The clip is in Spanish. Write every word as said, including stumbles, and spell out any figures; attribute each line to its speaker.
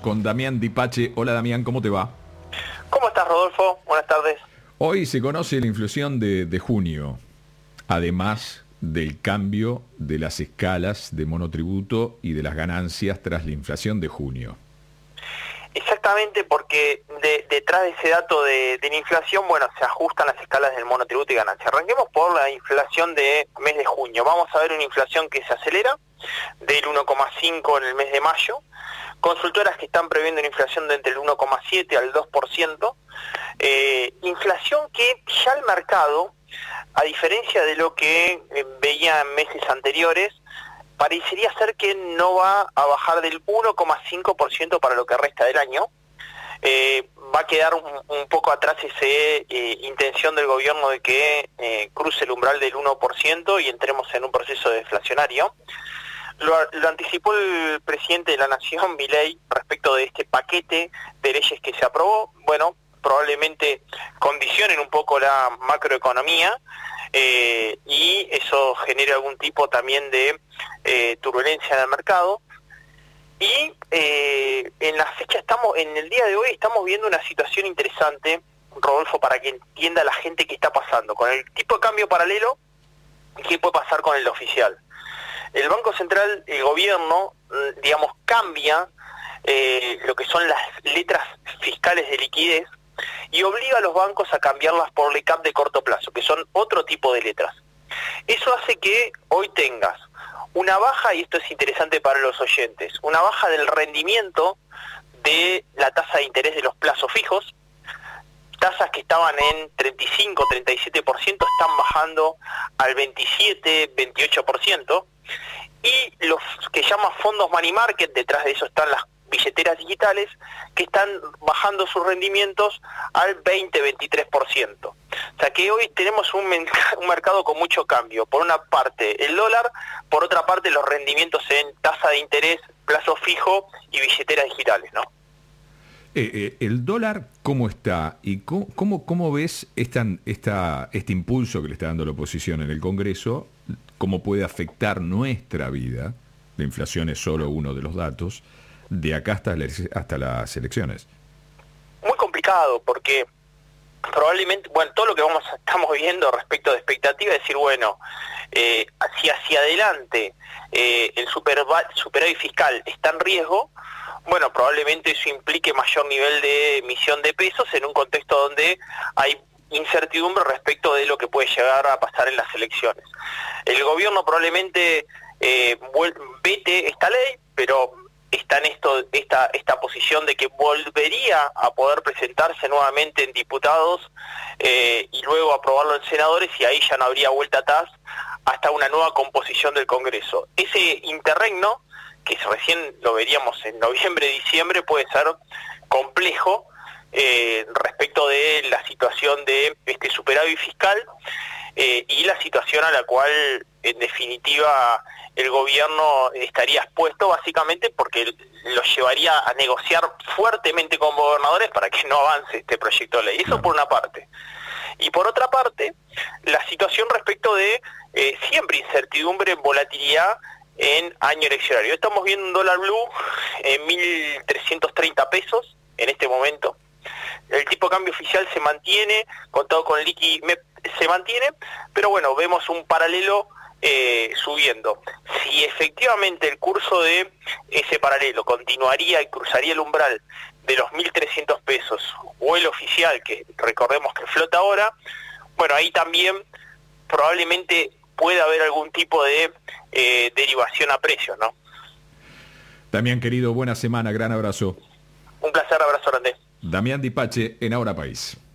Speaker 1: con Damián Dipache. Hola Damián, ¿cómo te va?
Speaker 2: ¿Cómo estás, Rodolfo? Buenas tardes.
Speaker 1: Hoy se conoce la inflación de, de junio, además del cambio de las escalas de monotributo y de las ganancias tras la inflación de junio.
Speaker 2: Exactamente, porque de, detrás de ese dato de, de la inflación, bueno, se ajustan las escalas del monotributo y ganancia. Arranquemos por la inflación de mes de junio. Vamos a ver una inflación que se acelera del uno coma cinco en el mes de mayo. Consultoras que están previendo una inflación de entre el uno coma siete al dos por ciento. Eh, inflación que ya el mercado, a diferencia de lo que eh, veía en meses anteriores, parecería ser que no va a bajar del uno coma cinco por ciento para lo que resta del año. Eh, va a quedar un, un poco atrás esa eh, intención del gobierno de que eh, cruce el umbral del uno por ciento y entremos en un proceso deflacionario. Lo, lo anticipó el presidente de la Nación, Milei, respecto de este paquete de leyes que se aprobó. Bueno, probablemente condicionen un poco la macroeconomía eh, y eso genere algún tipo también de eh, turbulencia en el mercado. Y eh, en la fecha estamos, en el día de hoy estamos viendo una situación interesante, Rodolfo, para que entienda la gente qué está pasando. Con el tipo de cambio paralelo, ¿qué puede pasar con el oficial? El Banco Central, el gobierno, digamos, cambia eh, lo que son las letras fiscales de liquidez y obliga a los bancos a cambiarlas por L E C A P de corto plazo, que son otro tipo de letras. Eso hace que hoy tengas una baja, y esto es interesante para los oyentes, una baja del rendimiento de la tasa de interés de los plazos fijos. Tasas que estaban en treinta y cinco, treinta y siete por ciento están bajando al veintisiete, veintiocho por ciento. Y los que llaman fondos money market, detrás de eso están las billeteras digitales, que están bajando sus rendimientos al veinte, veintitrés por ciento. O sea que hoy tenemos un, un mercado con mucho cambio. Por una parte el dólar, por otra parte los rendimientos en tasa de interés, plazo fijo y billeteras digitales, ¿no?
Speaker 1: Eh, eh, el dólar, ¿cómo está? ¿Y cómo, cómo, cómo ves esta, esta, este impulso que le está dando la oposición en el Congreso? ¿Cómo puede afectar nuestra vida? La inflación es solo uno de los datos, de acá hasta, hasta las elecciones.
Speaker 2: Muy complicado, porque probablemente, bueno, todo lo que vamos estamos viendo respecto de expectativas, es decir, bueno, eh, hacia, hacia adelante eh, el superávit fiscal está en riesgo. Bueno, probablemente eso implique mayor nivel de emisión de pesos en un contexto donde hay incertidumbre respecto de lo que puede llegar a pasar en las elecciones. El gobierno probablemente eh, vete esta ley, pero está en esto, esta, esta posición de que volvería a poder presentarse nuevamente en diputados eh, y luego aprobarlo en senadores, y ahí ya no habría vuelta atrás hasta una nueva composición del Congreso. Ese interregno, que recién lo veríamos en noviembre, diciembre, puede ser complejo eh, respecto de la situación de este superávit fiscal eh, y la situación a la cual en definitiva el gobierno estaría expuesto, básicamente porque lo llevaría a negociar fuertemente con gobernadores para que no avance este proyecto de ley. Eso por una parte. Y por otra parte, la situación respecto de eh, siempre incertidumbre, volatilidad en año eleccionario. Estamos viendo un dólar blue en mil trescientos treinta pesos en este momento. El tipo de cambio oficial se mantiene, contado con liqui se mantiene, pero bueno, vemos un paralelo eh, subiendo. Si efectivamente el curso de ese paralelo continuaría y cruzaría el umbral de los mil trescientos pesos, o el oficial, que recordemos que flota ahora, bueno, ahí también probablemente puede haber algún tipo de eh, derivación a precios, ¿no?
Speaker 1: Damián, querido, buena semana, gran abrazo.
Speaker 2: Un placer, abrazo grande.
Speaker 1: Damián Dipache en Ahora País.